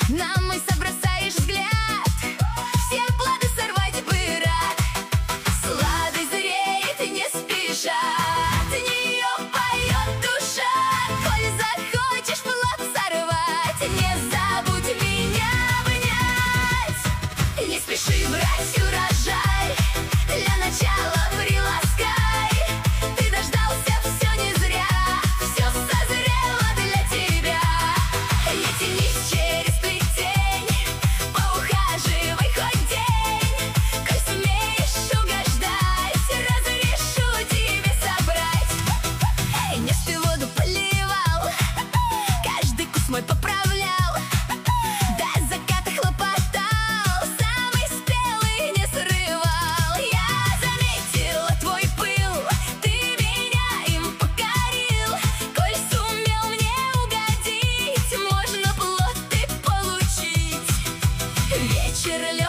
На мой бросаешь взгляд, все плоды сорвать бы рад. Сладость зреет не спеша, от нее поет душа. Коль захочешь плод сорвать, не забудь меня обнять. Не спеши брать урожай, для начала приласкай. Ты дождался, все не зря, все созрело для тебя. Не тянись через плетень, поухаживай хоть день. Коль сумеешь угождать, разрешу тебе собрать. Нефть и воду поливал, каждый куст мой поправлял. До заката хлопотал, самый спелый не срывал. Я заметила твой пыл, ты меня им покорил. Коль сумел мне угодить, можно плод и получить. Вечер